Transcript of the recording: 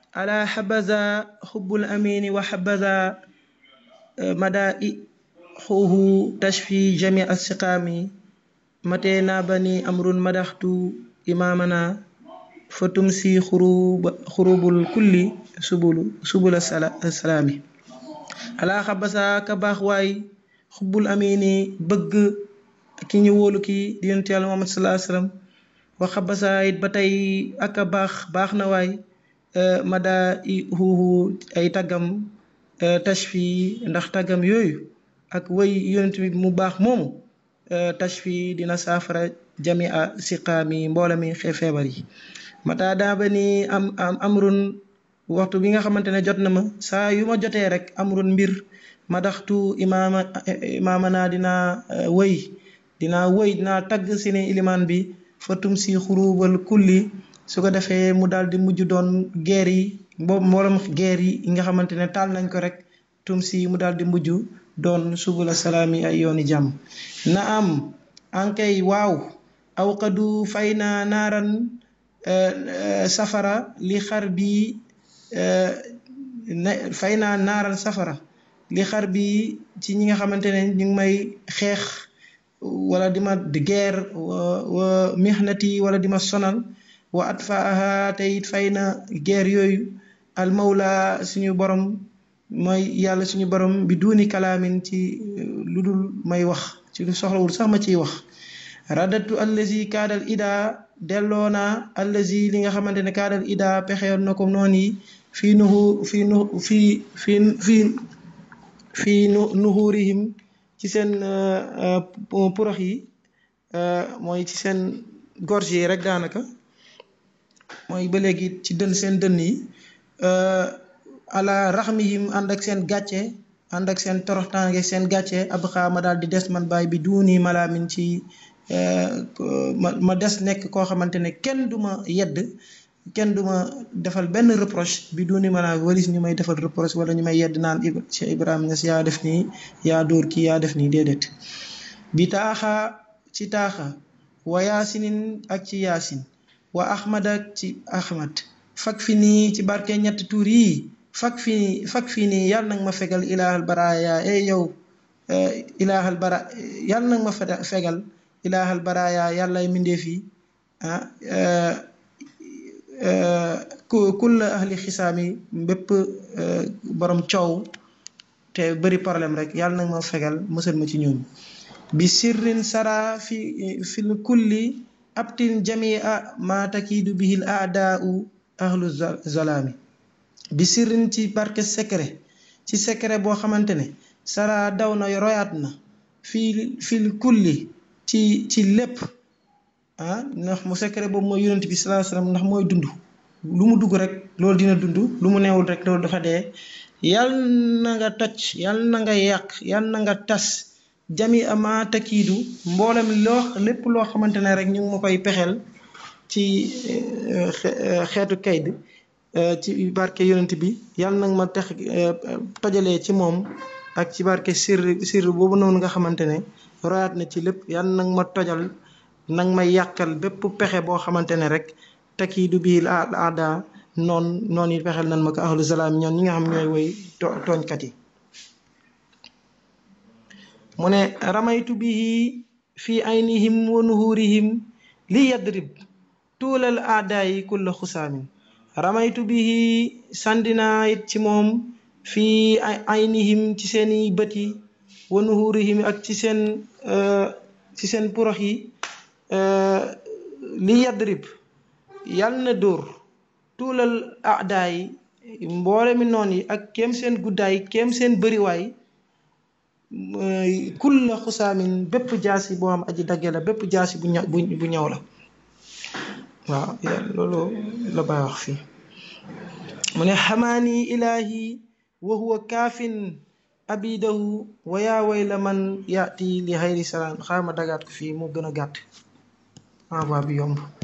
ala habaza hubbul amini wa habaza madaihuhu tashfi jami as-siqami mate nabani amrun madaxtu imamana fatumsi xurubul kulli subula salaami ala xabasa ka baax waay xubbul amini bëgg ki ñu wóolu ki di yonent yàlla Muhammad sallallahu alayhi wasallam wa xabasa it ba tey ak a baax na waay mada i huuhu ay taggam tashfi ndax taggam yooyu ak way yonent bi mu baax moomu tashfi dina saafara jamia siqaami mboola mi feebar yi mata daa ba ni amrun waxtu bi nga xamante ne jot na ma saa yu ma jotee rek amrun mbir madaxtu imaamana dinaa tagg si ne ilimaan bi fatum si xurubal kulli su ko defee mu daal di mujj doon geer yi mboolem geer yi nga xamante ne taal nañ ko rek tum si mu daal di mujj doon subula salaami ay yooni jàmm na am ankay waaw awqadu fay na naaran safara li xar bi fay naa naaran safara li xar bi ci ñi nga xamante ne ñu ngi may xeex wala di ma guerre wa mihnati wala di ma sonal wa atfaaha te it fay na guerre yooyu al mawla suñu borom mooy yàlla suñu borom bi duuni kalaamin ci lu dul may wax ci lu soxlawul sax ma ciy wax radatu allazi kaadal ida delloo naa allazi li nga xamante ne kaadal ida pexeyoon na ko noonu yi fii nuhurihim ci seen porox yi mooy ci seen gorge yi rek daanaka mooy ba léegi ci seen dënn yi ala raxmihim ànd ak seen gàcce ànd ak seen toroxtaange seen gàcce ab xaama daal di des man baay bi duuni malaamin ci ma des nekk koo xamante ne kenn du ma yedd kenn du ma defal benn reproche bi duuni malaamin walis ñu may defal reproche wala ñu may yedd naan Cheikh Ibrahima Niass yaa def nii yaa dóor kii yaa def nii déedéet bi taaxa ci taaxa wa yaasinin ak ci yaasin wa ahmad ak ci ahmad fak fi nii ci barke ñetti tuur yii fak fii nii yàlla nag ma fegal ilaahal baraaya yow ilaahal bara yàlla nag ma fegal ilaahal baraaya yàllay mindeef yi kulla ahli xisaami bépp borom coow te bëri problème rek yàlla nag ma fegal mësal ma ci ñoom bi sirrin sara fil kulli abtin jamia ma takiidu bihil aadaau ahlu zalaami bi sirrin ci barke secret boo xamante ne sara daw na royaat na fil kulli ci lépp ndax mu secret boobu mooy yonent bi sallallahu alayhi wasallam ndax mooy dund lu mu dugg rek loolu dina dund lu mu neewul rek loolu dafa dee yal na nga toj yal na nga yàq yal na nga tas jami ama takiidu mboolem lépp loo xamante ne rek ñu ngi ma koy pexeel ci xeetu kayd ci barke yonent bi yal na nga ma tojalee ci moom ak ci barke sir boobu noonu nga xamante ne royaat na ci lépp yal na nga ma tojal nang may yàqal bépp pexe boo xamante ne rek takiidu bil aada noon yi pexeel nan ma ko ahlu salaam ñoon ñi nga xam ñooy woy tooñkat yi mu ne ramaytu bihi fi aynihim wa nuhurihim li yadrib tuulal aada yi kulla xusaamin ramaytu bihi sandina it ci moom fi aynihim ci seeni bët yi wa nuhurihim ak ci seen porox yi li yadrib yàlla na dóor tuulal aadaay mboole mi noon yi ak kéem seen guddaay kéem seen bëriwaay kulla xusaamin bépp jaasi boo xam aji dagge la bépp jaasi bu ñaw la waaw loolu la bay wax fii mu ne xamaani ilaahi wa huwa kaafin abidahu wa yaa wayla man yaati li xayri salaam xaama dagaat ko fii moo gën a gàtt envoi bi yomb